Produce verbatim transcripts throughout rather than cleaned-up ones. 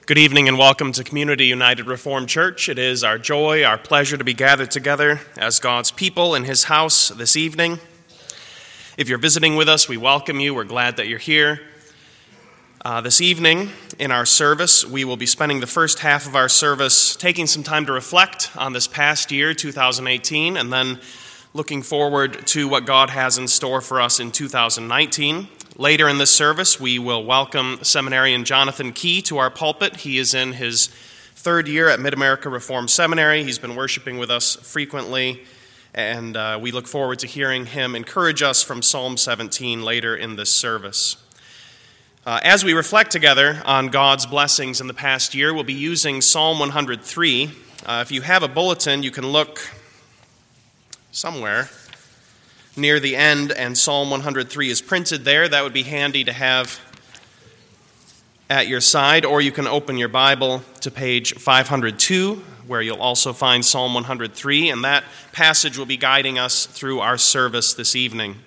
Good evening and welcome to Community United Reformed Church. It is our joy, our pleasure to be gathered together as God's people in His house this evening. If you're visiting with us, we welcome you. We're glad that you're here. Uh, this evening in our service, we will be spending the first half of our service taking some time to reflect on this past year, two thousand eighteen, and then looking forward to what God has in store for us in two thousand nineteen. Later in this service, we will welcome seminarian Jonathan Key to our pulpit. He is in his third year at Mid-America Reformed Seminary. He's been worshiping with us frequently, and uh, we look forward to hearing him encourage us from Psalm seventeen later in this service. Uh, as we reflect together on God's blessings in the past year, we'll be using Psalm one hundred three. Uh, if you have a bulletin, you can look somewhere near the end, and Psalm one hundred three is printed there. That would be handy to have at your side, or you can open your Bible to page five hundred two, where you'll also find Psalm one hundred three, and that passage will be guiding us through our service this evening.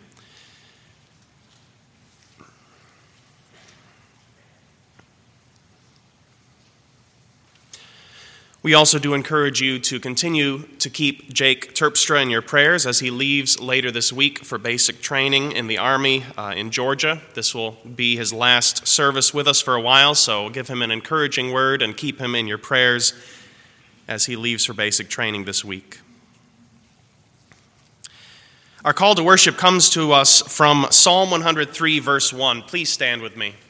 We also do encourage you to continue to keep Jake Terpstra in your prayers as he leaves later this week for basic training in the Army uh, in Georgia. This will be his last service with us for a while, so give him an encouraging word and keep him in your prayers as he leaves for basic training this week. Our call to worship comes to us from Psalm one hundred three, verse one. Please stand with me.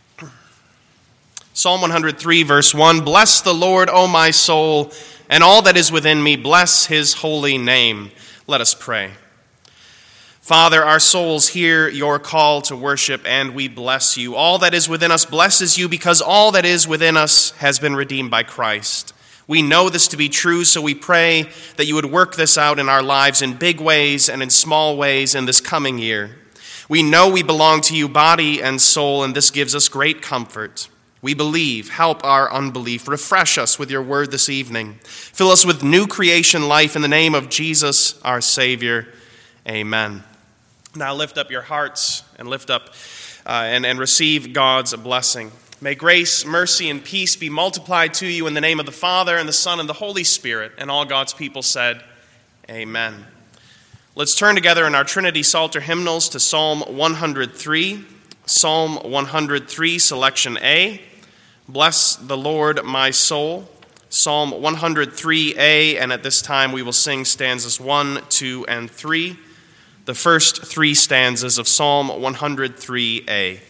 Psalm one hundred three, verse one, "Bless the Lord, O my soul, and all that is within me, bless his holy name." Let us pray. Father, our souls hear your call to worship, and we bless you. All that is within us blesses you, because all that is within us has been redeemed by Christ. We know this to be true, so we pray that you would work this out in our lives in big ways and in small ways in this coming year. We know we belong to you, body and soul, and this gives us great comfort. We believe. Help our unbelief. Refresh us with your word this evening. Fill us with new creation life in the name of Jesus, our Savior. Amen. Now lift up your hearts and lift up uh, and, and receive God's blessing. May grace, mercy, and peace be multiplied to you in the name of the Father, and the Son, and the Holy Spirit. And all God's people said, Amen. Let's turn together in our Trinity Psalter hymnals to Psalm one hundred three. Psalm one hundred three, selection A. Bless the Lord, my soul. Psalm one hundred three A, and at this time we will sing stanzas one, two, and three. The first three stanzas of Psalm one hundred three A.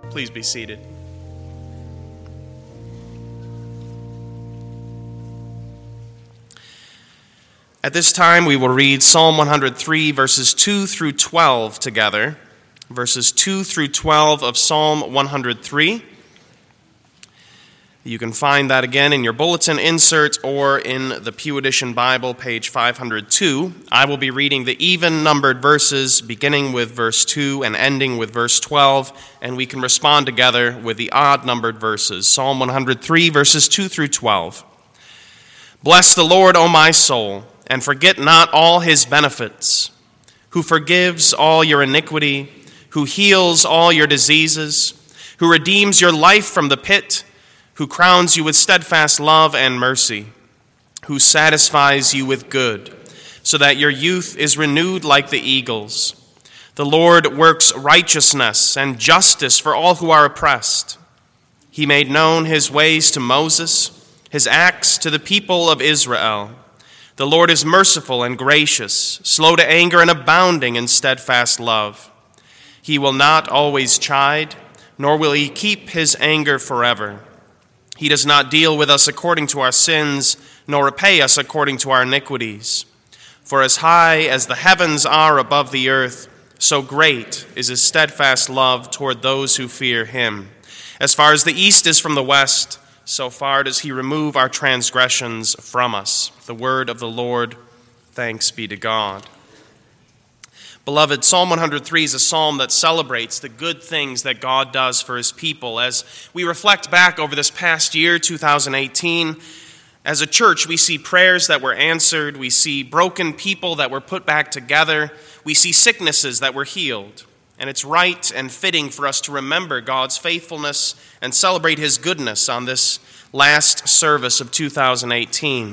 Please be seated. At this time, we will read Psalm one hundred three, verses two through twelve together. Verses two through twelve of Psalm one hundred three. You can find that again in your bulletin insert or in the Pew Edition Bible, page five hundred two. I will be reading the even-numbered verses, beginning with verse two and ending with verse twelve, and we can respond together with the odd-numbered verses. Psalm one hundred three, verses two through twelve. Bless the Lord, O my soul, and forget not all his benefits, who forgives all your iniquity, who heals all your diseases, who redeems your life from the pit, who crowns you with steadfast love and mercy, who satisfies you with good, so that your youth is renewed like the eagles. The Lord works righteousness and justice for all who are oppressed. He made known his ways to Moses, his acts to the people of Israel. The Lord is merciful and gracious, slow to anger and abounding in steadfast love. He will not always chide, nor will he keep his anger forever. He does not deal with us according to our sins, nor repay us according to our iniquities. For as high as the heavens are above the earth, so great is his steadfast love toward those who fear him. As far as the east is from the west, so far does he remove our transgressions from us. The word of the Lord, thanks be to God. Beloved, Psalm one hundred three is a psalm that celebrates the good things that God does for his people. As we reflect back over this past year, two thousand eighteen, as a church, we see prayers that were answered, we see broken people that were put back together, we see sicknesses that were healed. And it's right and fitting for us to remember God's faithfulness and celebrate his goodness on this last service of two thousand eighteen.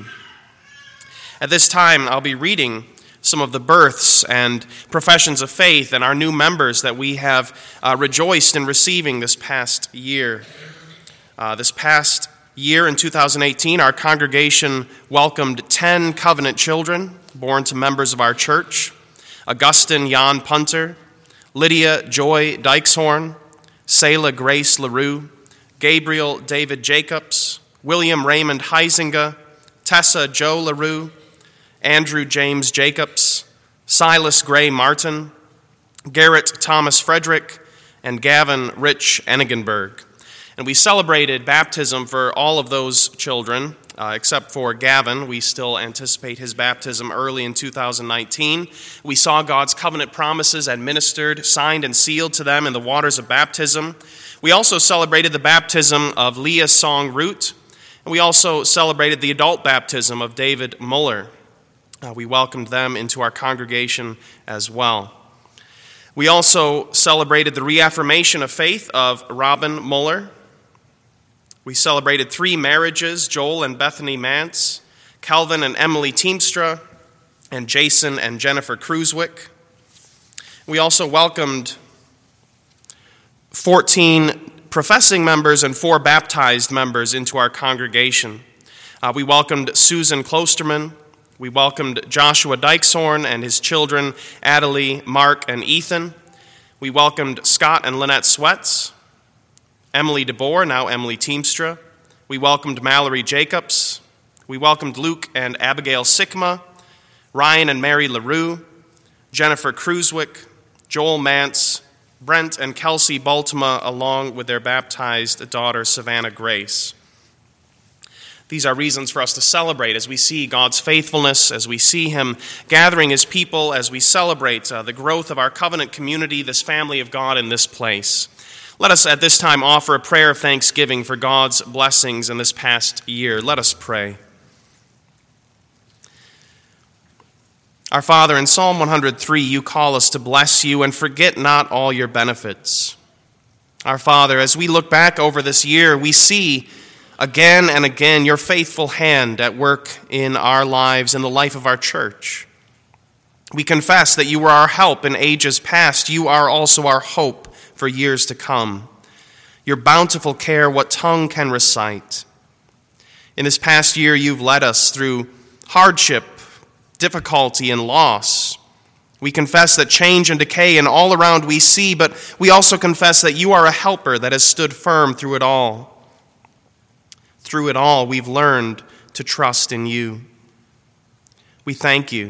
At this time, I'll be reading some of the births and professions of faith and our new members that we have uh, rejoiced in receiving this past year. Uh, this past year in two thousand eighteen, our congregation welcomed ten covenant children born to members of our church: Augustine Jan Punter, Lydia Joy Dykeshorn, Selah Grace LaRue, Gabriel David Jacobs, William Raymond Heisinger, Tessa Joe LaRue, Andrew James Jacobs, Silas Gray Martin, Garrett Thomas Frederick, and Gavin Rich Enigenberg. And we celebrated baptism for all of those children, uh, except for Gavin. We still anticipate his baptism early in two thousand nineteen. We saw God's covenant promises administered, signed, and sealed to them in the waters of baptism. We also celebrated the baptism of Leah Song Root, and we also celebrated the adult baptism of David Muller. Uh, we welcomed them into our congregation as well. We also celebrated the reaffirmation of faith of Robin Muller. We celebrated three marriages: Joel and Bethany Mance, Calvin and Emily Teamstra, and Jason and Jennifer Cruzwick. We also welcomed fourteen professing members and four baptized members into our congregation. Uh, we welcomed Susan Klosterman. We welcomed Joshua Dykeshorn and his children, Adelie, Mark, and Ethan. We welcomed Scott and Lynette Sweats, Emily DeBoer, now Emily Teamstra. We welcomed Mallory Jacobs. We welcomed Luke and Abigail Sikma, Ryan and Mary LaRue, Jennifer Cruzwick, Joel Mance, Brent and Kelsey Baltima, along with their baptized daughter, Savannah Grace. These are reasons for us to celebrate as we see God's faithfulness, as we see him gathering his people, as we celebrate uh, the growth of our covenant community, this family of God in this place. Let us at this time offer a prayer of thanksgiving for God's blessings in this past year. Let us pray. Our Father, in Psalm one hundred three, you call us to bless you and forget not all your benefits. Our Father, as we look back over this year, we see again and again your faithful hand at work in our lives, in the life of our church. We confess that you were our help in ages past. You are also our hope for years to come. Your bountiful care, what tongue can recite? In this past year, you've led us through hardship, difficulty, and loss. We confess that change and decay and all around we see, but we also confess that you are a helper that has stood firm through it all. Through it all, we've learned to trust in you. We thank you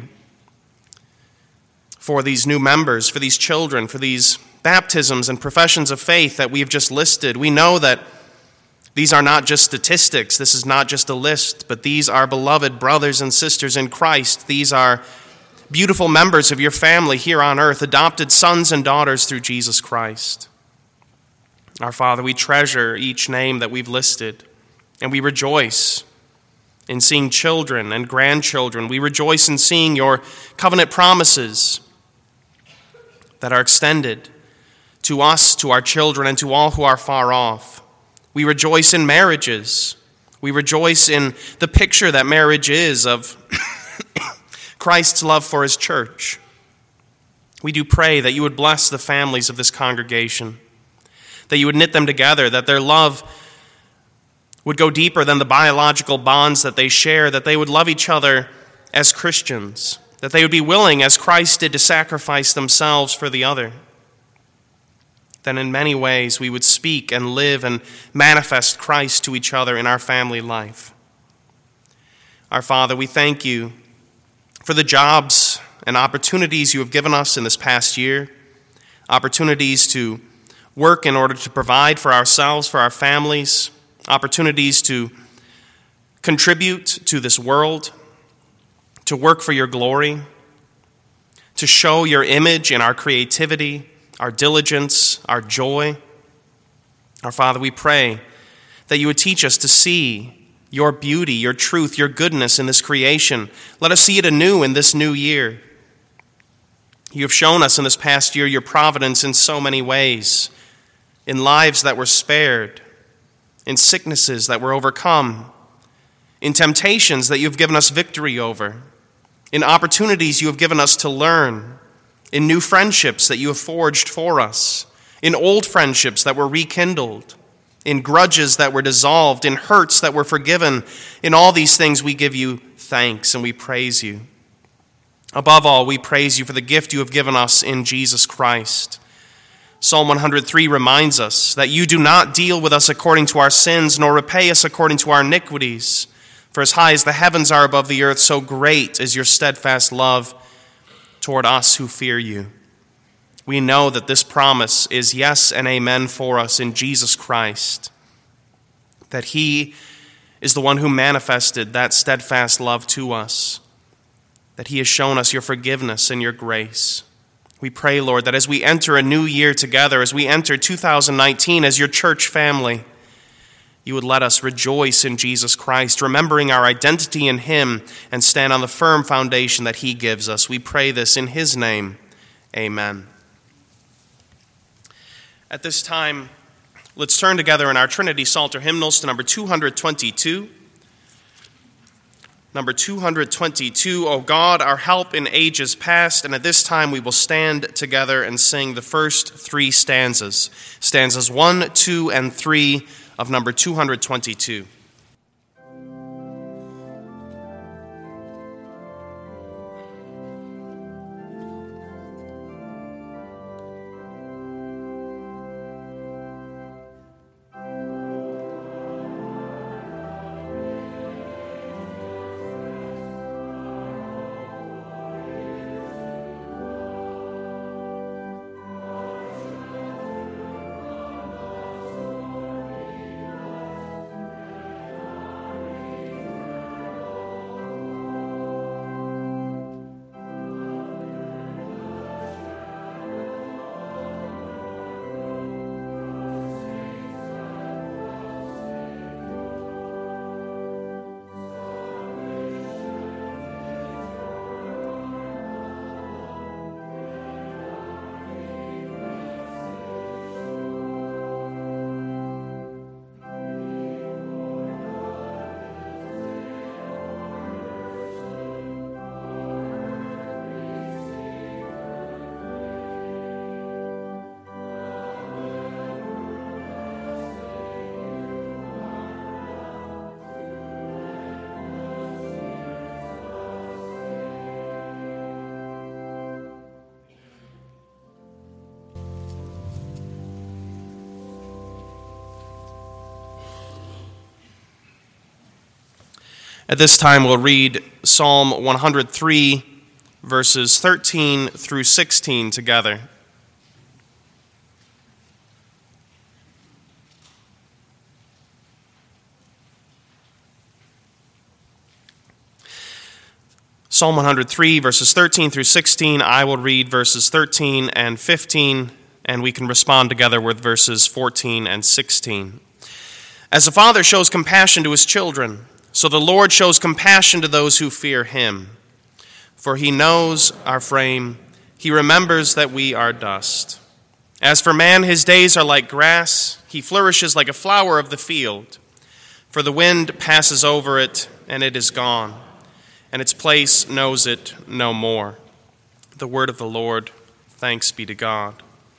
for these new members, for these children, for these baptisms and professions of faith that we've just listed. We know that these are not just statistics. This is not just a list, but these are beloved brothers and sisters in Christ. These are beautiful members of your family here on earth, adopted sons and daughters through Jesus Christ. Our Father, we treasure each name that we've listed, and we rejoice in seeing children and grandchildren. We rejoice in seeing your covenant promises that are extended to us, to our children, and to all who are far off. We rejoice in marriages. We rejoice in the picture that marriage is of Christ's love for his church. We do pray that you would bless the families of this congregation, that you would knit them together, that their love would go deeper than the biological bonds that they share, that they would love each other as Christians, that they would be willing, as Christ did, to sacrifice themselves for the other. That in many ways we would speak and live and manifest Christ to each other in our family life. Our Father, we thank you for the jobs and opportunities you have given us in this past year, opportunities to work in order to provide for ourselves, for our families, opportunities to contribute to this world, to work for your glory, to show your image in our creativity, our diligence, our joy. Our Father, we pray that you would teach us to see your beauty, your truth, your goodness in this creation. Let us see it anew in this new year. You have shown us in this past year your providence in so many ways, in lives that were spared, in sicknesses that were overcome, in temptations that you have given us victory over, in opportunities you have given us to learn, in new friendships that you have forged for us, in old friendships that were rekindled, in grudges that were dissolved, in hurts that were forgiven. In all these things we give you thanks and we praise you. Above all, we praise you for the gift you have given us in Jesus Christ. Psalm one hundred three reminds us that you do not deal with us according to our sins, nor repay us according to our iniquities. For as high as the heavens are above the earth, so great is your steadfast love toward us who fear you. We know that this promise is yes and amen for us in Jesus Christ, that he is the one who manifested that steadfast love to us, that he has shown us your forgiveness and your grace. We pray, Lord, that as we enter a new year together, as we enter two thousand nineteen as your church family, you would let us rejoice in Jesus Christ, remembering our identity in him, and stand on the firm foundation that he gives us. We pray this in his name. Amen. At this time, let's turn together in our Trinity Psalter hymnals to number two hundred twenty-two. Number two hundred twenty-two, O God, our help in ages past. And at this time we will stand together and sing the first three stanzas. Stanzas one, two, and three of number two hundred twenty-two. At this time, we'll read Psalm one hundred three, verses thirteen through sixteen together. Psalm one hundred three, verses thirteen through sixteen. I will read verses thirteen and fifteen, and we can respond together with verses fourteen and sixteen. As a father shows compassion to his children, so the Lord shows compassion to those who fear him. For he knows our frame, he remembers that we are dust. As for man, his days are like grass, he flourishes like a flower of the field. For the wind passes over it, and it is gone, and its place knows it no more. The word of the Lord. Thanks be to God.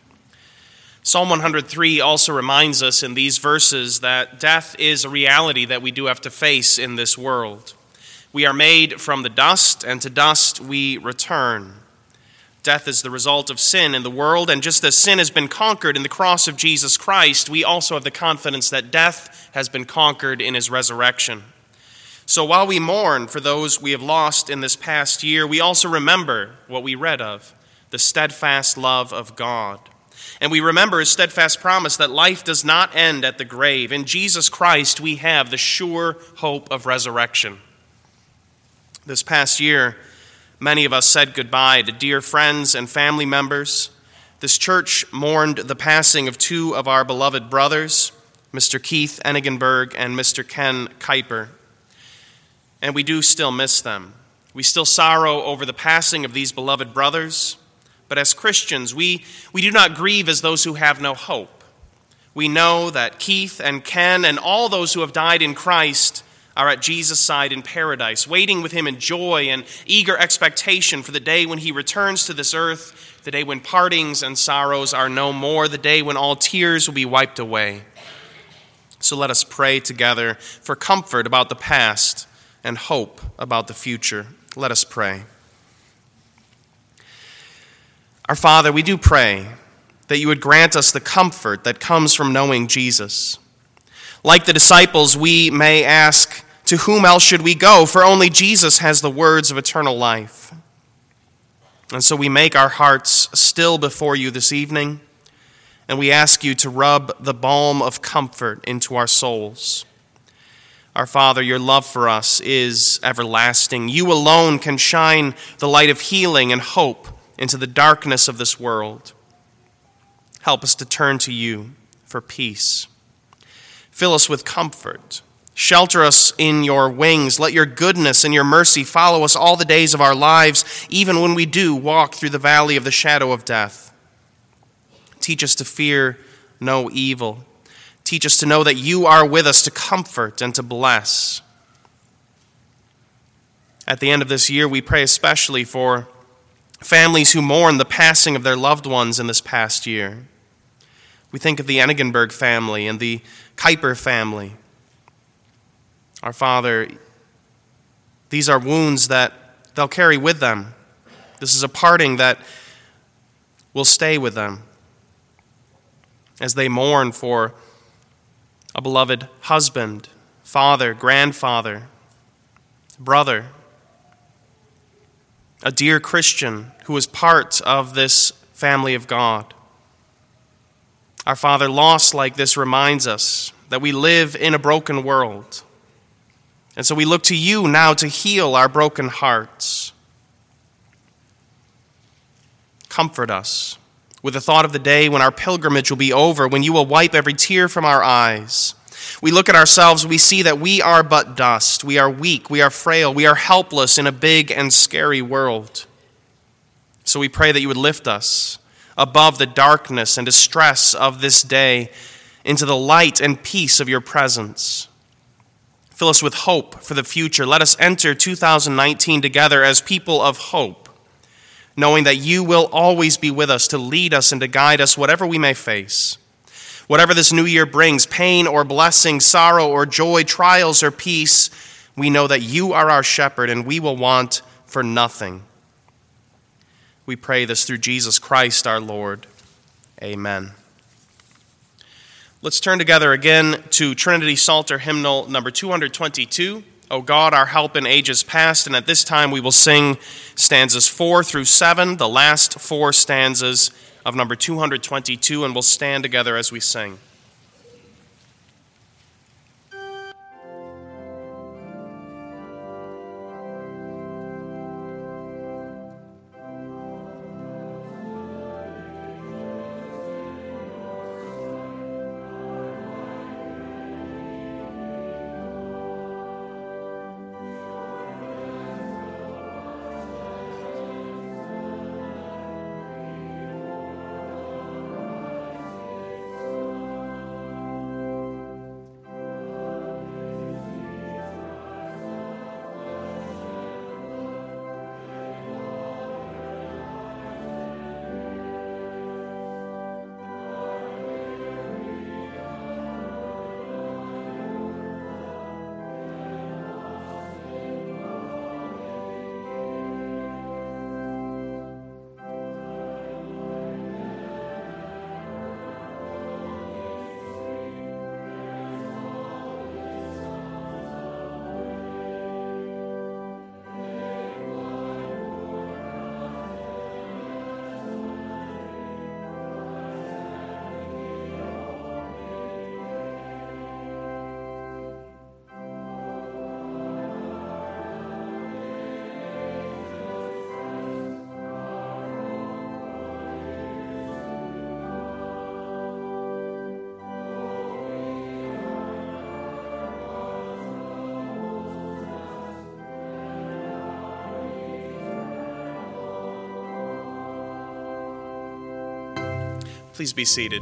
Psalm one hundred three also reminds us in these verses that death is a reality that we do have to face in this world. We are made from the dust, and to dust we return. Death is the result of sin in the world, and just as sin has been conquered in the cross of Jesus Christ, we also have the confidence that death has been conquered in his resurrection. So while we mourn for those we have lost in this past year, we also remember what we read of, the steadfast love of God. And we remember his steadfast promise that life does not end at the grave. In Jesus Christ, we have the sure hope of resurrection. This past year, many of us said goodbye to dear friends and family members. This church mourned the passing of two of our beloved brothers, Mister Keith Enigenberg and Mister Ken Kuiper. And we do still miss them. We still sorrow over the passing of these beloved brothers. But as Christians, we, we do not grieve as those who have no hope. We know that Keith and Ken and all those who have died in Christ are at Jesus' side in paradise, waiting with him in joy and eager expectation for the day when he returns to this earth, the day when partings and sorrows are no more, the day when all tears will be wiped away. So let us pray together for comfort about the past and hope about the future. Let us pray. Our Father, we do pray that you would grant us the comfort that comes from knowing Jesus. Like the disciples, we may ask, to whom else should we go? For only Jesus has the words of eternal life. And so we make our hearts still before you this evening, and we ask you to rub the balm of comfort into our souls. Our Father, your love for us is everlasting. You alone can shine the light of healing and hope into the darkness of this world. Help us to turn to you for peace. Fill us with comfort. Shelter us in your wings. Let your goodness and your mercy follow us all the days of our lives, even when we do walk through the valley of the shadow of death. Teach us to fear no evil. Teach us to know that you are with us to comfort and to bless. At the end of this year, we pray especially for families who mourn the passing of their loved ones in this past year. We think of the Enigenberg family and the Kuiper family. Our Father, these are wounds that they'll carry with them. This is a parting that will stay with them as they mourn for a beloved husband, father, grandfather, brother, a dear Christian who is part of this family of God. Our Father, loss like this reminds us that we live in a broken world. And so we look to you now to heal our broken hearts. Comfort us with the thought of the day when our pilgrimage will be over, when you will wipe every tear from our eyes. We look at ourselves, we see that we are but dust. We are weak, we are frail, we are helpless in a big and scary world. So we pray that you would lift us above the darkness and distress of this day into the light and peace of your presence. Fill us with hope for the future. Let us enter two thousand nineteen together as people of hope, knowing that you will always be with us to lead us and to guide us whatever we may face. Whatever this new year brings, pain or blessing, sorrow or joy, trials or peace, we know that you are our shepherd and we will want for nothing. We pray this through Jesus Christ our Lord. Amen. Let's turn together again to Trinity Psalter hymnal number two hundred twenty-two, O God, our help in ages past. And at this time we will sing stanzas four through seven, the last four stanzas of number two hundred twenty-two, and we'll stand together as we sing. Please be seated.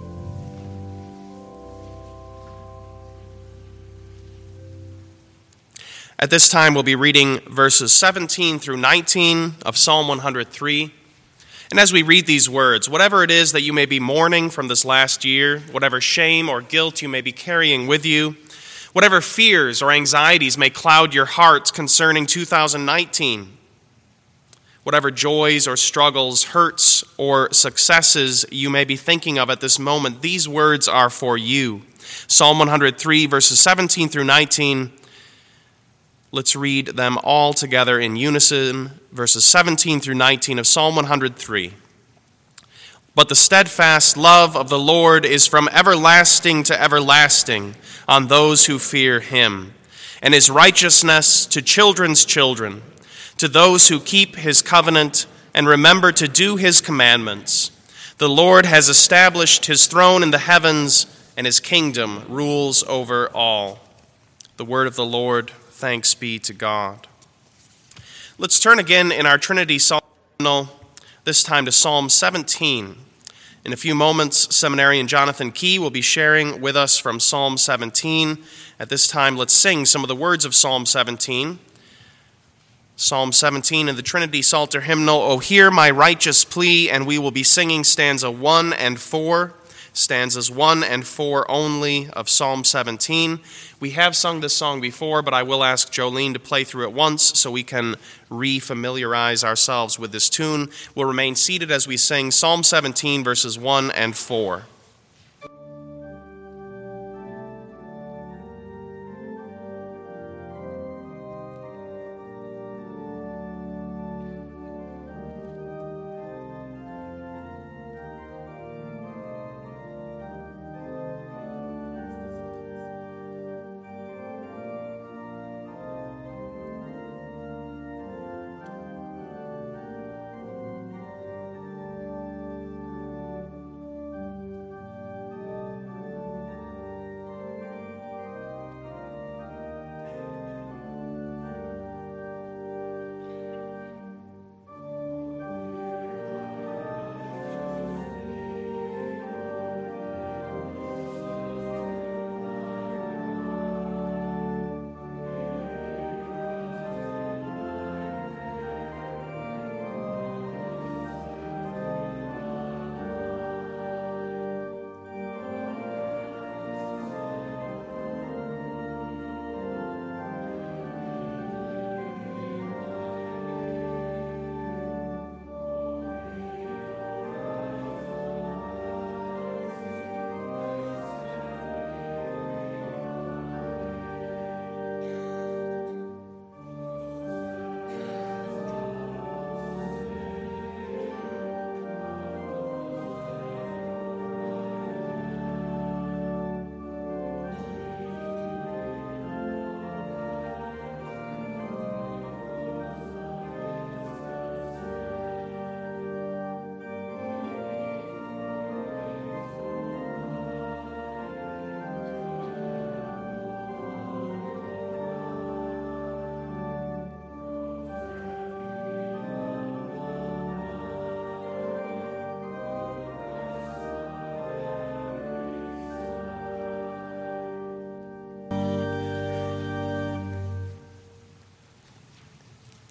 At this time, we'll be reading verses seventeen through nineteen of Psalm one hundred three. And as we read these words, whatever it is that you may be mourning from this last year, whatever shame or guilt you may be carrying with you, whatever fears or anxieties may cloud your hearts concerning two thousand nineteen, whatever joys or struggles, hurts or successes you may be thinking of at this moment, these words are for you. Psalm one hundred three, verses seventeen through nineteen. Let's read them all together in unison, verses seventeen through nineteen of Psalm one hundred three. But the steadfast love of the Lord is from everlasting to everlasting on those who fear him, and his righteousness to children's children, to those who keep his covenant and remember to do his commandments. The Lord has established his throne in the heavens, and his kingdom rules over all. The word of the Lord, thanks be to God. Let's turn again in our Trinity Psalm, this time to Psalm seventeen. In a few moments, seminarian Jonathan Key will be sharing with us from Psalm seventeen. At this time, let's sing some of the words of Psalm seventeen. Psalm seventeen in the Trinity Psalter hymnal, O hear my righteous plea, and we will be singing stanza one and four, stanzas one and four only of Psalm seventeen. We have sung this song before, but I will ask Jolene to play through it once so we can re-familiarize ourselves with this tune. We'll remain seated as we sing Psalm seventeen, verses one and four.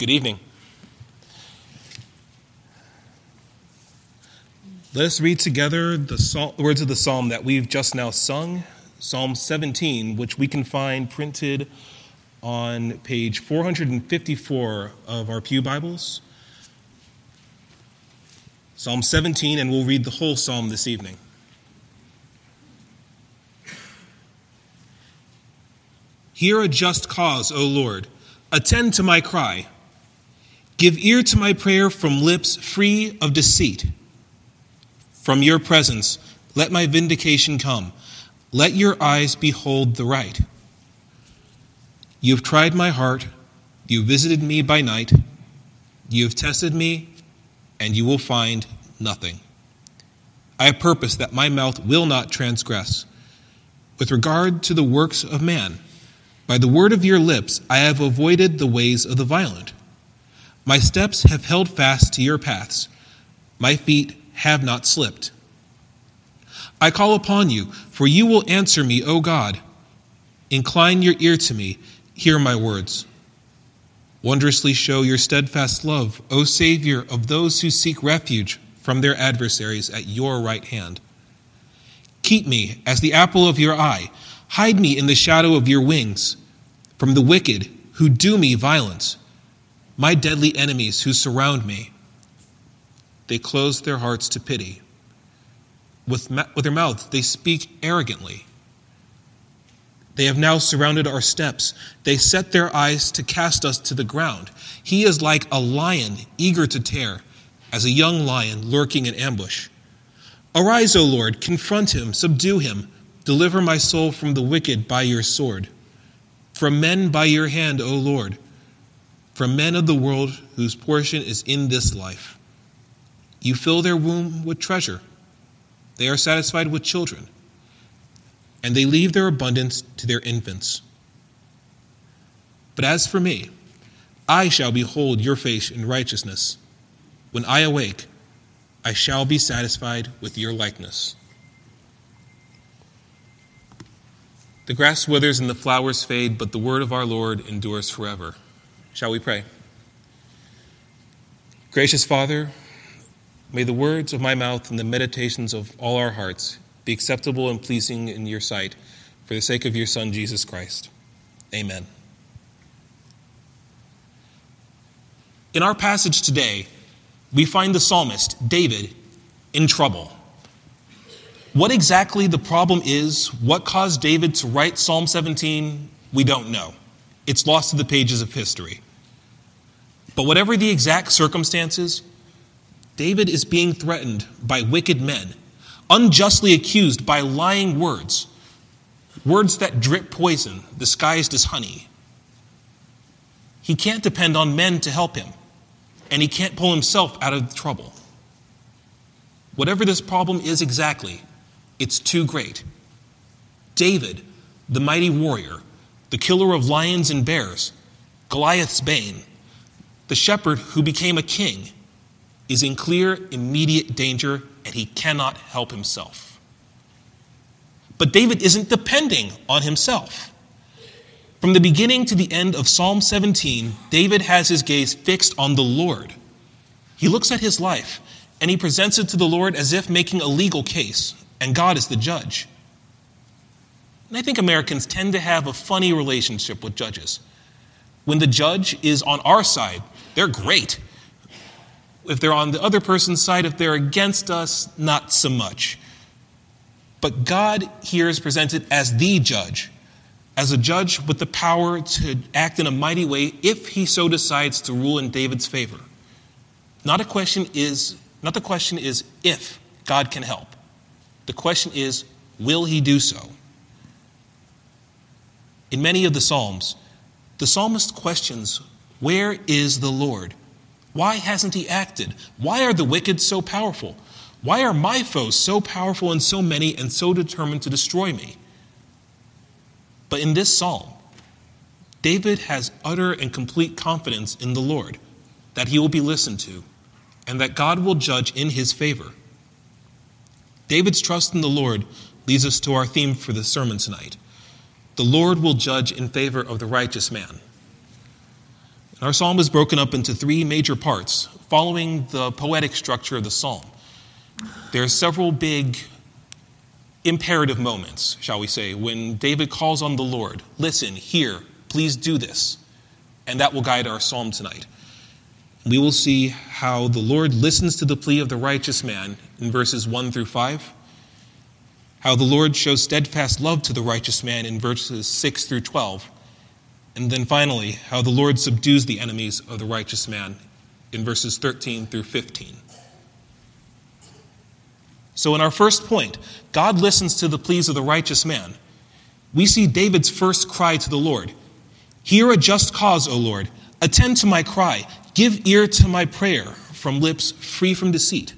Good evening. Let us read together the psalm, words of the psalm that we've just now sung, Psalm seventeen, which we can find printed on page four hundred fifty-four of our Pew Bibles. Psalm seventeen, and we'll read the whole psalm this evening. Hear a just cause, O Lord. Attend to my cry. Give ear to my prayer from lips free of deceit. From your presence, let my vindication come. Let your eyes behold the right. You have tried my heart. You visited me by night. You have tested me, and you will find nothing. I have purposed that my mouth will not transgress. With regard to the works of man, by the word of your lips I have avoided the ways of the violent. My steps have held fast to your paths. My feet have not slipped. I call upon you, for you will answer me, O God. Incline your ear to me, hear my words. Wondrously show your steadfast love, O Savior of those who seek refuge from their adversaries at your right hand. Keep me as the apple of your eye. Hide me in the shadow of your wings from the wicked who do me violence, my deadly enemies who surround me. They close their hearts to pity. With, ma- with their mouths they speak arrogantly. They have now surrounded our steps. They set their eyes to cast us to the ground. He is like a lion eager to tear, as a young lion lurking in ambush. Arise, O Lord, confront him, subdue him. Deliver my soul from the wicked by your sword. From men by your hand, O Lord. From men of the world whose portion is in this life. You fill their womb with treasure. They are satisfied with children, and they leave their abundance to their infants. But as for me, I shall behold your face in righteousness. When I awake, I shall be satisfied with your likeness. The grass withers and the flowers fade, but the word of our Lord endures forever. Shall we pray? Gracious Father, may the words of my mouth and the meditations of all our hearts be acceptable and pleasing in your sight, for the sake of your Son, Jesus Christ. Amen. In our passage today, we find the psalmist, David, in trouble. What exactly the problem is, what caused David to write Psalm seventeen, we don't know. It's lost to the pages of history. But whatever the exact circumstances, David is being threatened by wicked men, unjustly accused by lying words, words that drip poison disguised as honey. He can't depend on men to help him, and he can't pull himself out of trouble. Whatever this problem is exactly, it's too great. David, the mighty warrior, the killer of lions and bears, Goliath's bane, the shepherd who became a king, is in clear, immediate danger, and he cannot help himself. But David isn't depending on himself. From the beginning to the end of Psalm seventeen, David has his gaze fixed on the Lord. He looks at his life, and he presents it to the Lord as if making a legal case, and God is the judge. And I think Americans tend to have a funny relationship with judges. When the judge is on our side, they're great. If they're on the other person's side, if they're against us, not so much. But God here is presented as the judge, as a judge with the power to act in a mighty way if he so decides to rule in David's favor. Not a question is, not the question is if God can help. The question is, will he do so? In many of the Psalms, the psalmist questions, where is the Lord? Why hasn't he acted? Why are the wicked so powerful? Why are my foes so powerful and so many and so determined to destroy me? But in this psalm, David has utter and complete confidence in the Lord, that he will be listened to, and that God will judge in his favor. David's trust in the Lord leads us to our theme for the sermon tonight. The Lord will judge in favor of the righteous man. Our psalm is broken up into three major parts, following the poetic structure of the psalm. There are several big imperative moments, shall we say, when David calls on the Lord. Listen, hear, please do this. And that will guide our psalm tonight. We will see how the Lord listens to the plea of the righteous man in verses one through five, how the Lord shows steadfast love to the righteous man in verses six through twelve, and then finally, how the Lord subdues the enemies of the righteous man in verses thirteen through fifteen. So in our first point, God listens to the pleas of the righteous man. We see David's first cry to the Lord. Hear a just cause, O Lord. Attend to my cry. Give ear to my prayer from lips free from deceit.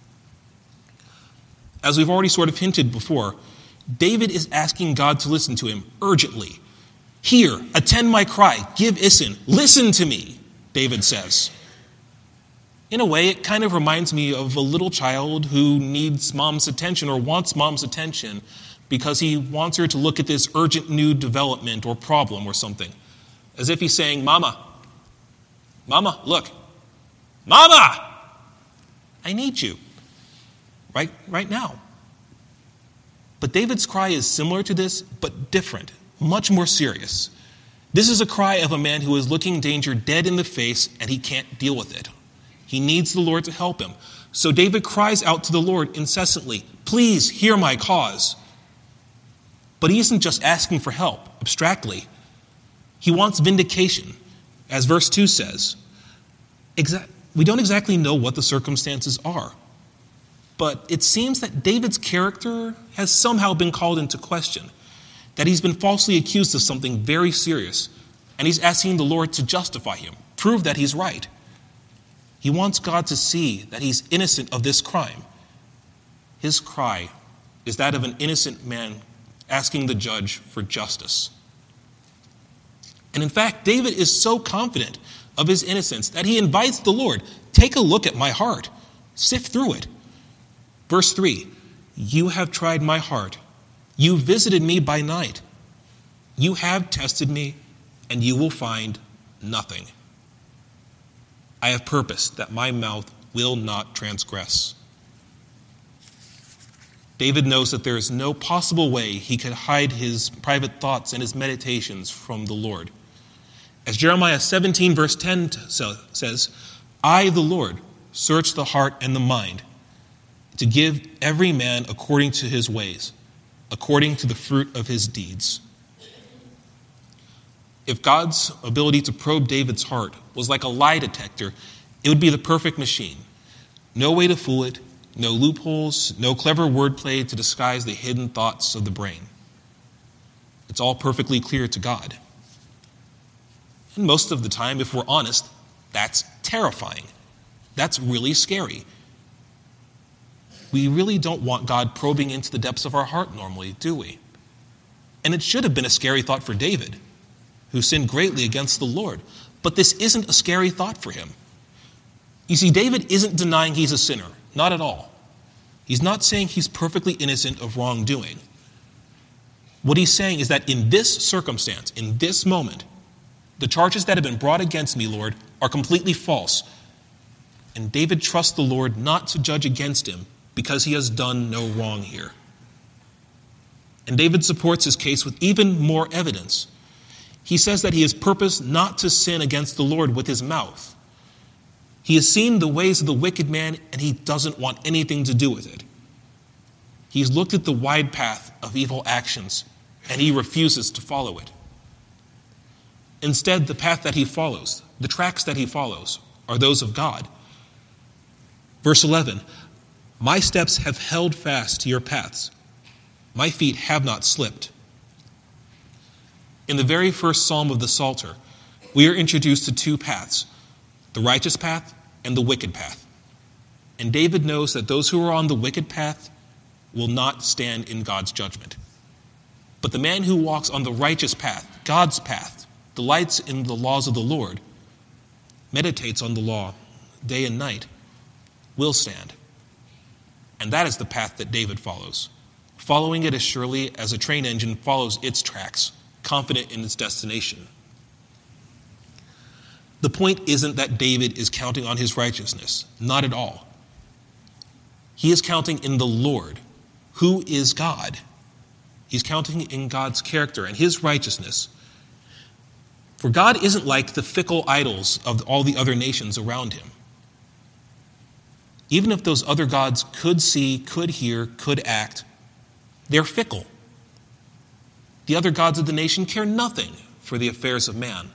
As we've already sort of hinted before, David is asking God to listen to him urgently. Hear, attend my cry. Give Isin. Listen to me, David says. In a way, it kind of reminds me of a little child who needs mom's attention or wants mom's attention because he wants her to look at this urgent new development or problem or something. As if he's saying, Mama, Mama, look, Mama, I need you right, right now. But David's cry is similar to this, but different, much more serious. This is a cry of a man who is looking danger dead in the face and he can't deal with it. He needs the Lord to help him. So David cries out to the Lord incessantly, please hear my cause. But he isn't just asking for help abstractly. He wants vindication, as verse two says. Exa- we don't exactly know what the circumstances are, but it seems that David's character has somehow been called into question, that he's been falsely accused of something very serious, and he's asking the Lord to justify him, prove that he's right. He wants God to see that he's innocent of this crime. His cry is that of an innocent man asking the judge for justice. And in fact, David is so confident of his innocence that he invites the Lord, take a look at my heart, sift through it. Verse three, you have tried my heart. You visited me by night. You have tested me, and you will find nothing. I have purposed that my mouth will not transgress. David knows that there is no possible way he could hide his private thoughts and his meditations from the Lord. As Jeremiah seventeen verse ten says, I, the Lord, search the heart and the mind to give every man according to his ways, according to the fruit of his deeds. If God's ability to probe David's heart was like a lie detector, it would be the perfect machine. No way to fool it, no loopholes, no clever wordplay to disguise the hidden thoughts of the brain. It's all perfectly clear to God. And most of the time, if we're honest, that's terrifying. That's really scary. We really don't want God probing into the depths of our heart normally, do we? And it should have been a scary thought for David, who sinned greatly against the Lord. But this isn't a scary thought for him. You see, David isn't denying he's a sinner, not at all. He's not saying he's perfectly innocent of wrongdoing. What he's saying is that in this circumstance, in this moment, the charges that have been brought against me, Lord, are completely false. And David trusts the Lord not to judge against him because he has done no wrong here. And David supports his case with even more evidence. He says that he has purposed not to sin against the Lord with his mouth. He has seen the ways of the wicked man, and he doesn't want anything to do with it. He's looked at the wide path of evil actions, and he refuses to follow it. Instead, the path that he follows, the tracks that he follows, are those of God. Verse eleven, my steps have held fast to your paths. My feet have not slipped. In the very first psalm of the Psalter, we are introduced to two paths, the righteous path and the wicked path. And David knows that those who are on the wicked path will not stand in God's judgment. But the man who walks on the righteous path, God's path, delights in the laws of the Lord, meditates on the law day and night, will stand. And that is the path that David follows, following it as surely as a train engine follows its tracks, confident in its destination. The point isn't that David is counting on his righteousness. Not at all. He is counting in the Lord, who is God. He's counting in God's character and his righteousness. For God isn't like the fickle idols of all the other nations around him. Even if those other gods could see, could hear, could act, they're fickle. The other gods of the nation care nothing for the affairs of man.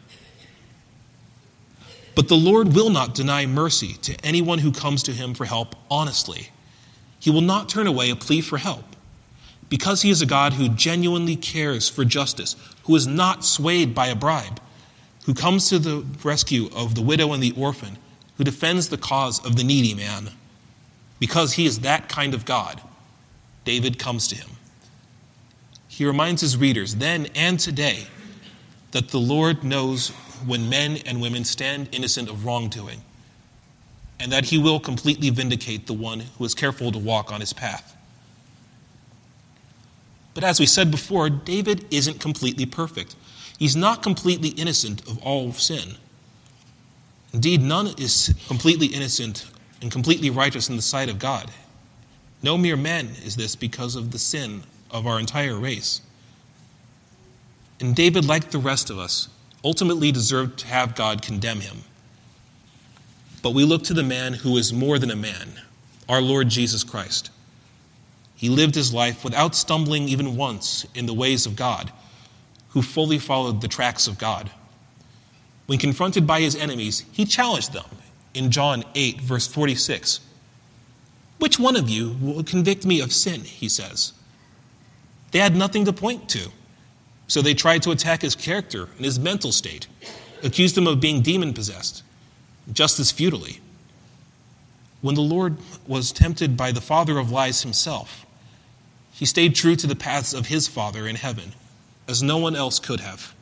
But the Lord will not deny mercy to anyone who comes to him for help honestly. He will not turn away a plea for help, because he is a God who genuinely cares for justice, who is not swayed by a bribe, who comes to the rescue of the widow and the orphan, who defends the cause of the needy man. Because he is that kind of God, David comes to him. He reminds his readers then and today that the Lord knows when men and women stand innocent of wrongdoing, and that he will completely vindicate the one who is careful to walk on his path. But as we said before, David isn't completely perfect. He's not completely innocent of all sin. Indeed, none is completely innocent and completely righteous in the sight of God. No mere man is this because of the sin of our entire race. And David, like the rest of us, ultimately deserved to have God condemn him. But we look to the man who is more than a man, our Lord Jesus Christ. He lived his life without stumbling even once in the ways of God, who fully followed the tracks of God. When confronted by his enemies, he challenged them in John eight, verse forty-six. Which one of you will convict me of sin, he says. They had nothing to point to, so they tried to attack his character and his mental state, accused him of being demon-possessed, just as futilely. When the Lord was tempted by the father of lies himself, he stayed true to the paths of his Father in heaven, as no one else could have.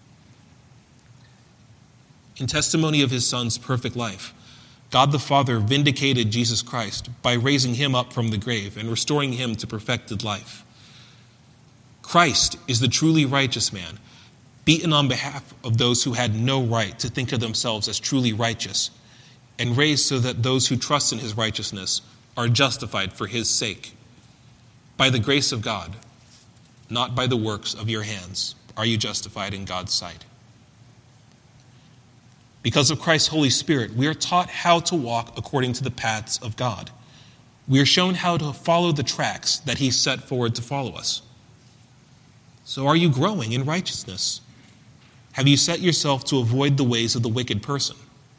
In testimony of his Son's perfect life, God the Father vindicated Jesus Christ by raising him up from the grave and restoring him to perfected life. Christ is the truly righteous man, beaten on behalf of those who had no right to think of themselves as truly righteous, and raised so that those who trust in his righteousness are justified for his sake. By the grace of God, not by the works of your hands, are you justified in God's sight. Because of Christ's Holy Spirit, we are taught how to walk according to the paths of God. We are shown how to follow the tracks that he set forward to follow us. So are you growing in righteousness? Have you set yourself to avoid the ways of the wicked person?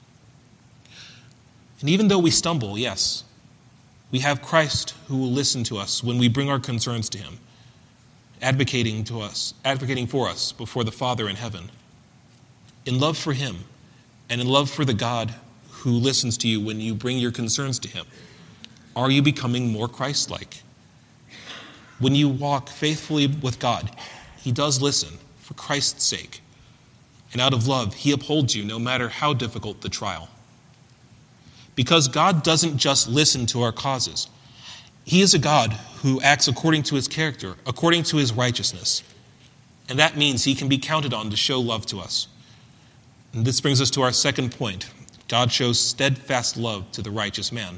And even though we stumble, yes, we have Christ who will listen to us when we bring our concerns to him, advocating to us, advocating for us before the Father in heaven. In love for him, and in love for the God who listens to you when you bring your concerns to him, are you becoming more Christ-like? When you walk faithfully with God, he does listen for Christ's sake. And out of love, he upholds you no matter how difficult the trial. Because God doesn't just listen to our causes. He is a God who acts according to his character, according to his righteousness. And that means he can be counted on to show love to us. And this brings us to our second point. God shows steadfast love to the righteous man.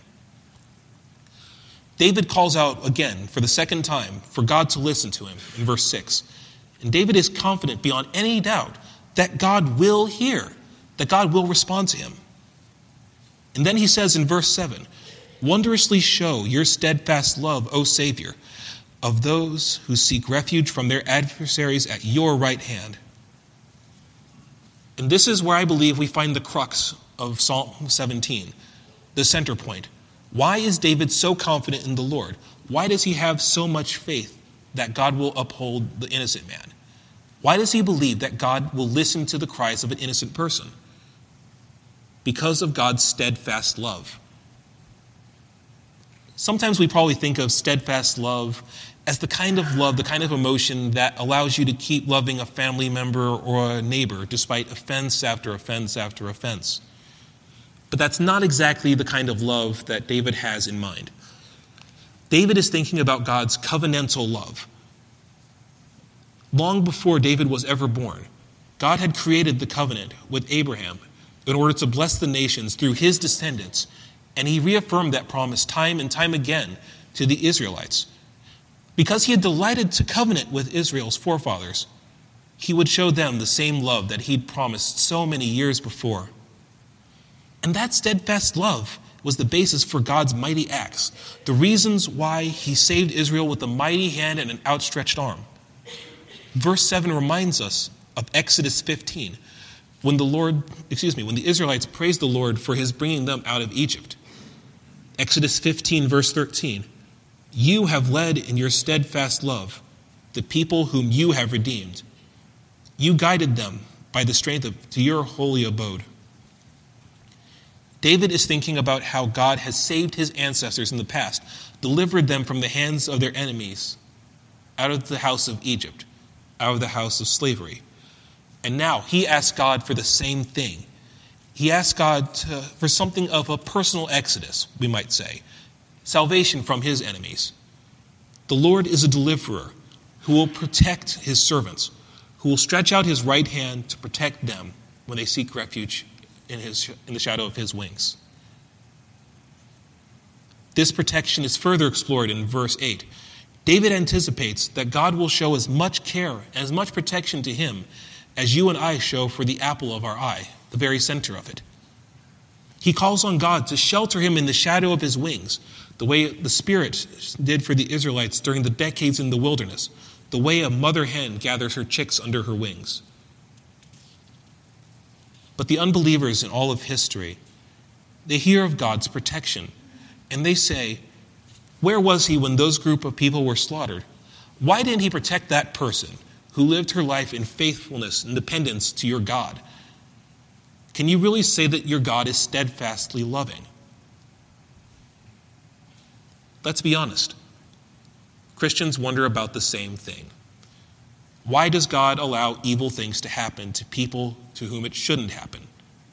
David calls out again for the second time for God to listen to him in verse six. And David is confident beyond any doubt that God will hear, that God will respond to him. And then he says in verse seven, wondrously show your steadfast love, O Savior, of those who seek refuge from their adversaries at your right hand. And this is where I believe we find the crux of Psalm seventeen, the center point. Why is David so confident in the Lord? Why does he have so much faith that God will uphold the innocent man? Why does he believe that God will listen to the cries of an innocent person? Because of God's steadfast love. Sometimes we probably think of steadfast love as the kind of love, the kind of emotion that allows you to keep loving a family member or a neighbor despite offense after offense after offense. But that's not exactly the kind of love that David has in mind. David is thinking about God's covenantal love. Long before David was ever born, God had created the covenant with Abraham in order to bless the nations through his descendants, and he reaffirmed that promise time and time again to the Israelites. Because he had delighted to covenant with Israel's forefathers, he would show them the same love that he'd promised so many years before. And that steadfast love was the basis for God's mighty acts, the reasons why he saved Israel with a mighty hand and an outstretched arm. Verse seven reminds us of Exodus fifteen, when the Lord, excuse me, when the Israelites praised the Lord for his bringing them out of Egypt. Exodus fifteen, verse thirteen, "You have led in your steadfast love the people whom you have redeemed. You guided them by the strength of to your holy abode." David is thinking about how God has saved his ancestors in the past, delivered them from the hands of their enemies, out of the house of Egypt, out of the house of slavery. And now he asks God for the same thing. He asks God to, for something of a personal exodus, we might say, salvation from his enemies. The Lord is a deliverer who will protect his servants, who will stretch out his right hand to protect them when they seek refuge in, his, in the shadow of his wings. This protection is further explored in verse eight. David anticipates that God will show as much care and as much protection to him as you and I show for the apple of our eye, the very center of it. He calls on God to shelter him in the shadow of his wings, the way the Spirit did for the Israelites during the decades in the wilderness, the way a mother hen gathers her chicks under her wings. But the unbelievers in all of history, they hear of God's protection, and they say, "Where was he when those group of people were slaughtered? Why didn't he protect that person who lived her life in faithfulness and dependence to your God? Can you really say that your God is steadfastly loving?" Let's be honest. Christians wonder about the same thing. Why does God allow evil things to happen to people to whom it shouldn't happen?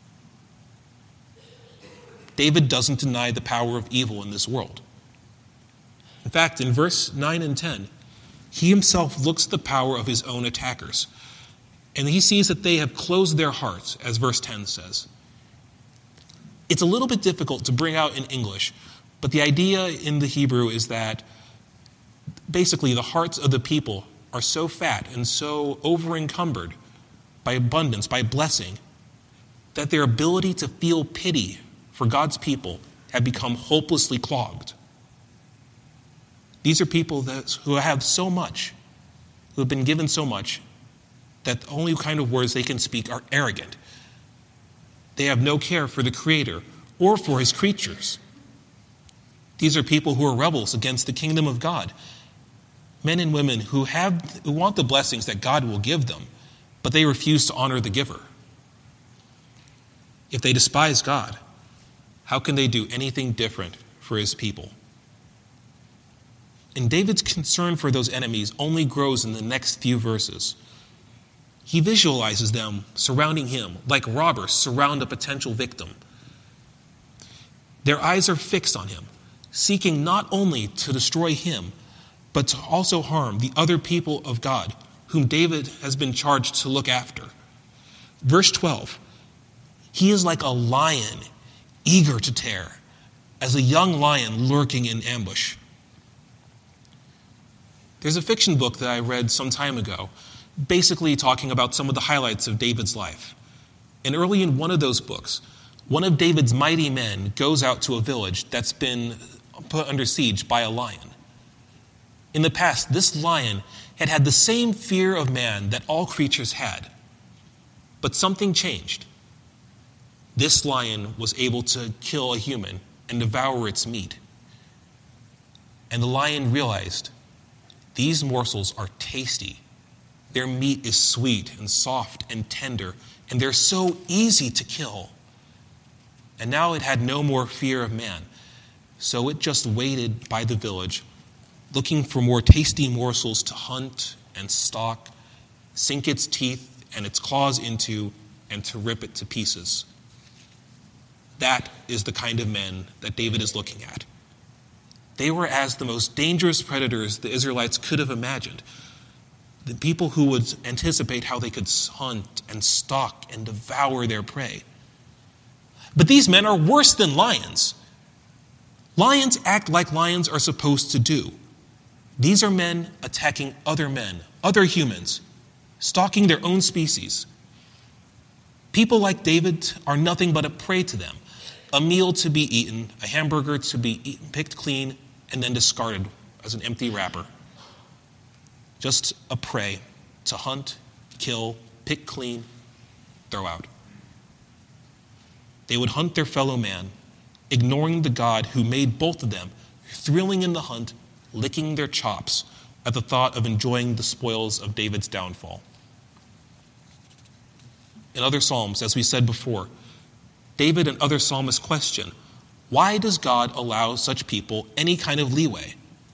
David doesn't deny the power of evil in this world. In fact, in verse nine and ten, he himself looks at the power of his own attackers, and he sees that they have closed their hearts, as verse ten says. It's a little bit difficult to bring out in English, but the idea in the Hebrew is that basically the hearts of the people are so fat and so over-encumbered by abundance, by blessing, that their ability to feel pity for God's people have become hopelessly clogged. These are people that, who have so much, who have been given so much, that the only kind of words they can speak are arrogant. They have no care for the Creator or for his creatures. These are people who are rebels against the kingdom of God. Men and women who have who want the blessings that God will give them, but they refuse to honor the giver. If they despise God, how can they do anything different for his people? And David's concern for those enemies only grows in the next few verses. He visualizes them surrounding him like robbers surround a potential victim. Their eyes are fixed on him, seeking not only to destroy him, but to also harm the other people of God, whom David has been charged to look after. Verse twelve, he is like a lion eager to tear, as a young lion lurking in ambush. There's a fiction book that I read some time ago, basically talking about some of the highlights of David's life. And early in one of those books, one of David's mighty men goes out to a village that's been put under siege by a lion. In the past, this lion had had the same fear of man that all creatures had. But something changed. This lion was able to kill a human and devour its meat. And the lion realized, these morsels are tasty. Their meat is sweet and soft and tender, and they're so easy to kill. And now it had no more fear of man. So it just waited by the village, looking for more tasty morsels to hunt and stalk, sink its teeth and its claws into, and to rip it to pieces. That is the kind of men that David is looking at. They were as the most dangerous predators the Israelites could have imagined. The people who would anticipate how they could hunt and stalk and devour their prey. But these men are worse than lions. Lions act like lions are supposed to do. These are men attacking other men, other humans, stalking their own species. People like David are nothing but a prey to them, a meal to be eaten, a hamburger to be eaten, picked clean, and then discarded as an empty wrapper. Just a prey to hunt, kill, pick clean, throw out. They would hunt their fellow man, ignoring the God who made both of them, thrilling in the hunt, licking their chops at the thought of enjoying the spoils of David's downfall. In other Psalms, as we said before, David and other psalmists question, why does God allow such people any kind of leeway?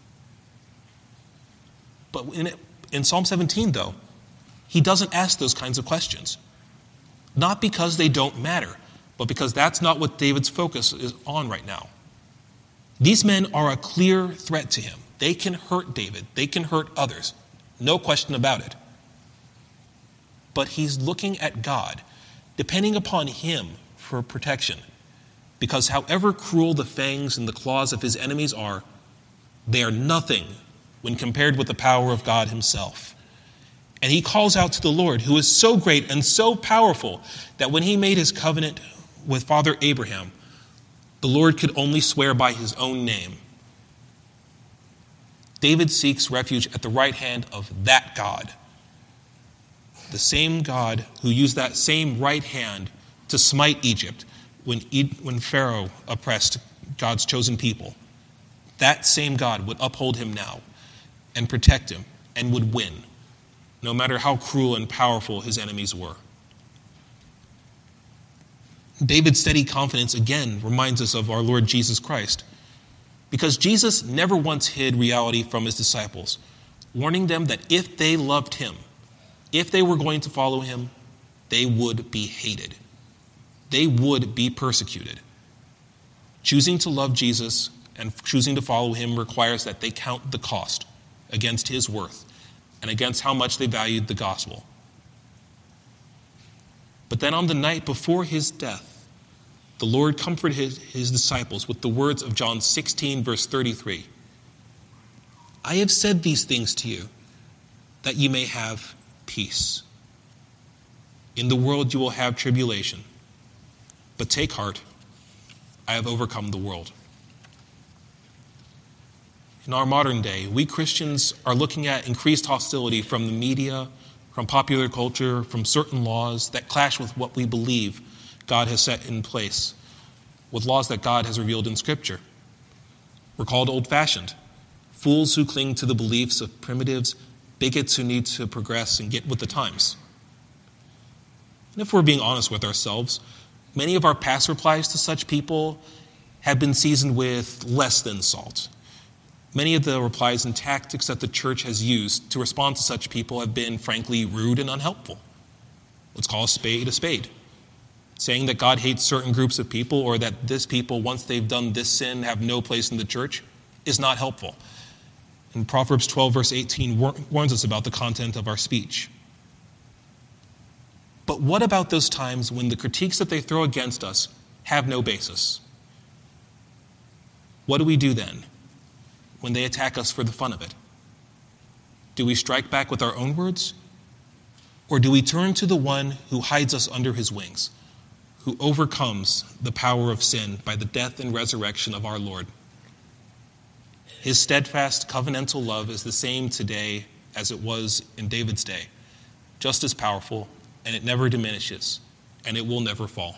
But in, in Psalm seventeen, though, he doesn't ask those kinds of questions. Not because they don't matter, but because that's not what David's focus is on right now. These men are a clear threat to him. They can hurt David. They can hurt others. No question about it. But he's looking at God, depending upon him for protection. Because however cruel the fangs and the claws of his enemies are, they are nothing when compared with the power of God himself. And he calls out to the Lord, who is so great and so powerful that when he made his covenant with Father Abraham, the Lord could only swear by his own name. David seeks refuge at the right hand of that God, the same God who used that same right hand to smite Egypt when, when Pharaoh oppressed God's chosen people. That same God would uphold him now and protect him and would win, no matter how cruel and powerful his enemies were. David's steady confidence again reminds us of our Lord Jesus Christ, because Jesus never once hid reality from his disciples, warning them that if they loved him, if they were going to follow him, they would be hated. They would be persecuted. Choosing to love Jesus and choosing to follow him requires that they count the cost against his worth and against how much they valued the gospel. But then on the night before his death, the Lord comforted his, his disciples with the words of John sixteen, verse thirty-three. I have said these things to you, that you may have peace. In the world you will have tribulation, but take heart, I have overcome the world. In our modern day, we Christians are looking at increased hostility from the media, from popular culture, from certain laws that clash with what we believe God has set in place, with laws that God has revealed in Scripture. We're called old-fashioned, fools who cling to the beliefs of primitives, bigots who need to progress and get with the times. And if we're being honest with ourselves, many of our past replies to such people have been seasoned with less than salt. Many of the replies and tactics that the church has used to respond to such people have been, frankly, rude and unhelpful. Let's call a spade a spade. Saying that God hates certain groups of people or that this people, once they've done this sin, have no place in the church is not helpful. And Proverbs twelve, verse eighteen warns us about the content of our speech. But what about those times when the critiques that they throw against us have no basis? What do we do then when they attack us for the fun of it? Do we strike back with our own words? Or do we turn to the one who hides us under his wings, who overcomes the power of sin by the death and resurrection of our Lord? His steadfast covenantal love is the same today as it was in David's day, just as powerful, and it never diminishes, and it will never fall.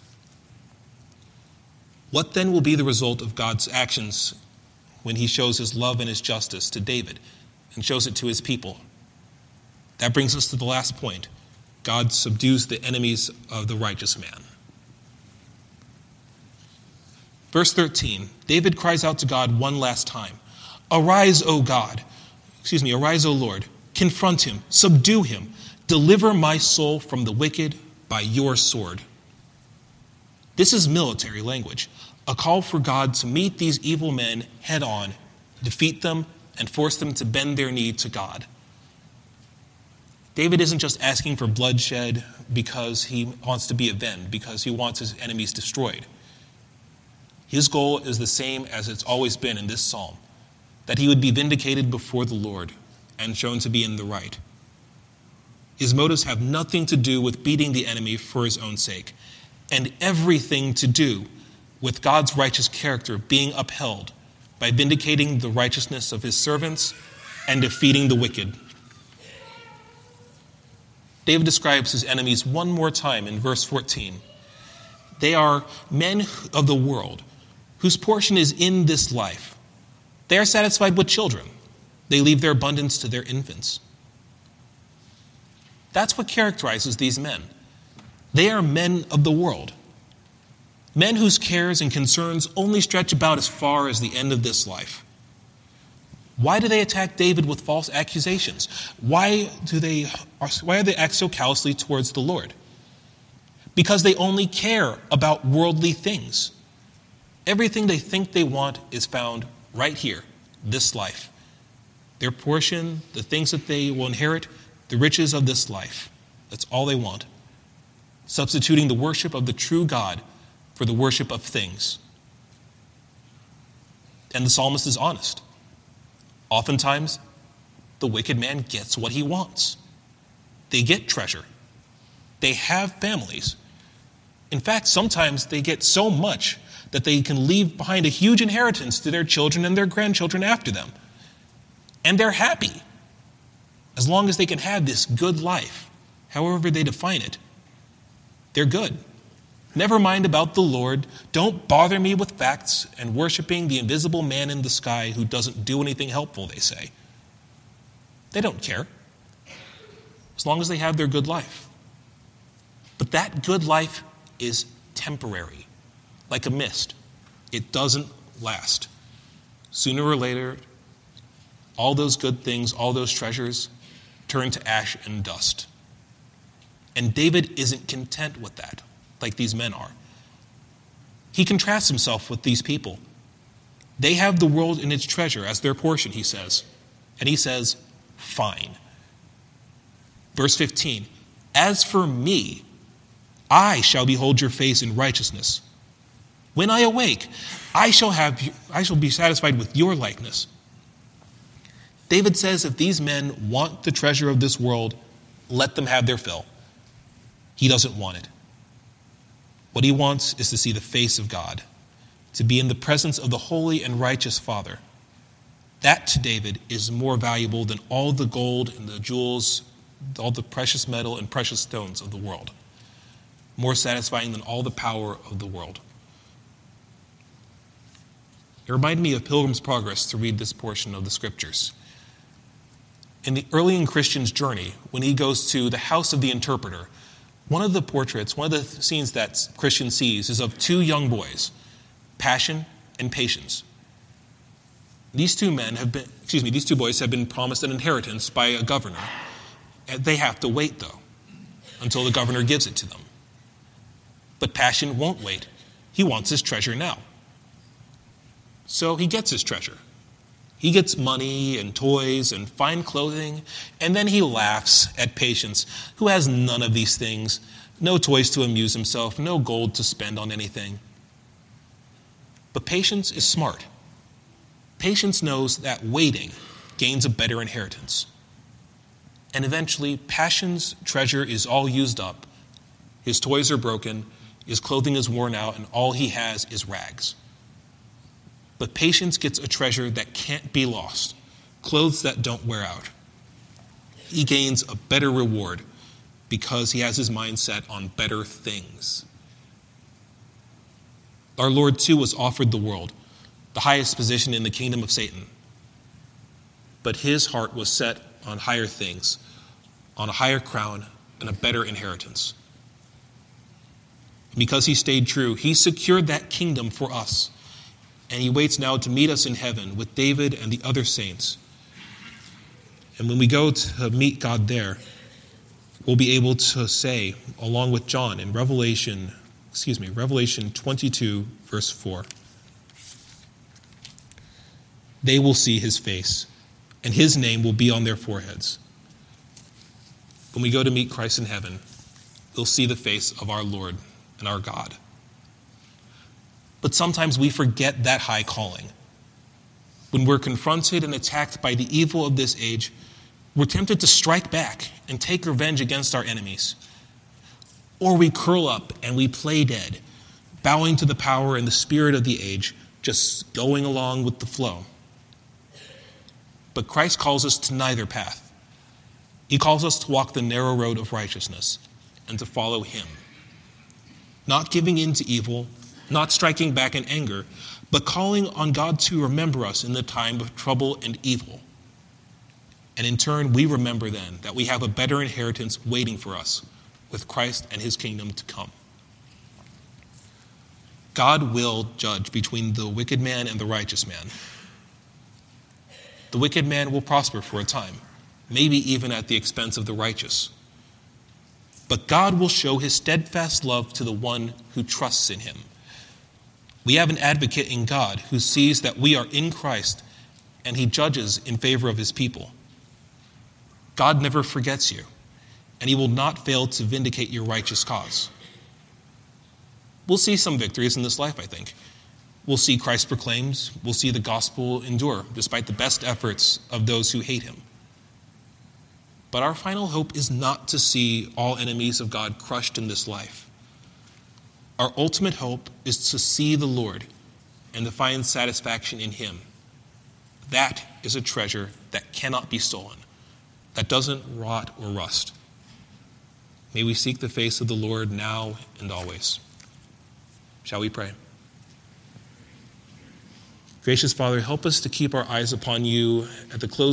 What then will be the result of God's actions when he shows his love and his justice to David and shows it to his people? That brings us to the last point. God subdues the enemies of the righteous man. Verse thirteen, David cries out to God one last time. Arise, O God. Excuse me, arise, O Lord. Confront him, subdue him. Deliver my soul from the wicked by your sword. This is military language, a call for God to meet these evil men head on, defeat them, and force them to bend their knee to God. David isn't just asking for bloodshed because he wants to be avenged, because he wants his enemies destroyed. His goal is the same as it's always been in this psalm, that he would be vindicated before the Lord and shown to be in the right. His motives have nothing to do with beating the enemy for his own sake, and everything to do with God's righteous character being upheld by vindicating the righteousness of his servants and defeating the wicked. David describes his enemies one more time in verse fourteen. They are men of the world whose portion is in this life. They are satisfied with children. They leave their abundance to their infants. That's what characterizes these men. They are men of the world. Men whose cares and concerns only stretch about as far as the end of this life. Why do they attack David with false accusations? Why do they, why do they act so callously towards the Lord? Because they only care about worldly things. Everything they think they want is found right here, this life. Their portion, the things that they will inherit, the riches of this life. That's all they want. Substituting the worship of the true God for the worship of things. And the psalmist is honest. Oftentimes, the wicked man gets what he wants. They get treasure. They have families. In fact, sometimes they get so much that they can leave behind a huge inheritance to their children and their grandchildren after them. And they're happy, as long as they can have this good life, however they define it. They're good. Never mind about the Lord. Don't bother me with facts and worshiping the invisible man in the sky who doesn't do anything helpful, they say. They don't care, as long as they have their good life. But that good life is temporary, like a mist. It doesn't last. Sooner or later, all those good things, all those treasures, turn to ash and dust. And David isn't content with that, like these men are. He contrasts himself with these people. They have the world and its treasure as their portion, he says. And he says, fine. Verse fifteen, as for me, I shall behold your face in righteousness. When I awake, I shall have, I shall be satisfied with your likeness. David says if these men want the treasure of this world, let them have their fill. He doesn't want it. What he wants is to see the face of God, to be in the presence of the holy and righteous Father. That to David is more valuable than all the gold and the jewels, all the precious metal and precious stones of the world. More satisfying than all the power of the world. It reminded me of Pilgrim's Progress to read this portion of the scriptures. In the early Christian's journey, when he goes to the house of the interpreter, one of the portraits, one of the scenes that Christian sees is of two young boys, Passion and Patience. These two men have been, excuse me, these two boys have been promised an inheritance by a governor. And they have to wait, though, until the governor gives it to them. But Passion won't wait. He wants his treasure now. So he gets his treasure. He gets money and toys and fine clothing, and then he laughs at Patience, who has none of these things, no toys to amuse himself, no gold to spend on anything. But Patience is smart. Patience knows that waiting gains a better inheritance. And eventually, Passion's treasure is all used up. His toys are broken, his clothing is worn out, and all he has is rags. But Patience gets a treasure that can't be lost, clothes that don't wear out. He gains a better reward because he has his mind set on better things. Our Lord, too, was offered the world, the highest position in the kingdom of Satan. But his heart was set on higher things, on a higher crown and a better inheritance. Because he stayed true, he secured that kingdom for us. And he waits now to meet us in heaven with David and the other saints. And when we go to meet God there, we'll be able to say, along with John in Revelation, excuse me, Revelation twenty-two, verse four, they will see his face, and his name will be on their foreheads. when we go to meet Christ in heaven, we'll see the face of our Lord and our God. But sometimes we forget that high calling. When we're confronted and attacked by the evil of this age, we're tempted to strike back and take revenge against our enemies. Or we curl up and we play dead, bowing to the power and the spirit of the age, just going along with the flow. But Christ calls us to neither path. He calls us to walk the narrow road of righteousness and to follow him. Not giving in to evil, not striking back in anger, but calling on God to remember us in the time of trouble and evil. And in turn, we remember then that we have a better inheritance waiting for us with Christ and his kingdom to come. God will judge between the wicked man and the righteous man. The wicked man will prosper for a time, maybe even at the expense of the righteous. But God will show his steadfast love to the one who trusts in him. We have an advocate in God who sees that we are in Christ, and he judges in favor of his people. God never forgets you, and he will not fail to vindicate your righteous cause. We'll see some victories in this life, I think. We'll see Christ proclaimed. We'll see the gospel endure, despite the best efforts of those who hate him. But our final hope is not to see all enemies of God crushed in this life. Our ultimate hope is to see the Lord and to find satisfaction in him. That is a treasure that cannot be stolen, that doesn't rot or rust. May we seek the face of the Lord now and always. Shall we pray? Gracious Father, help us to keep our eyes upon you at the close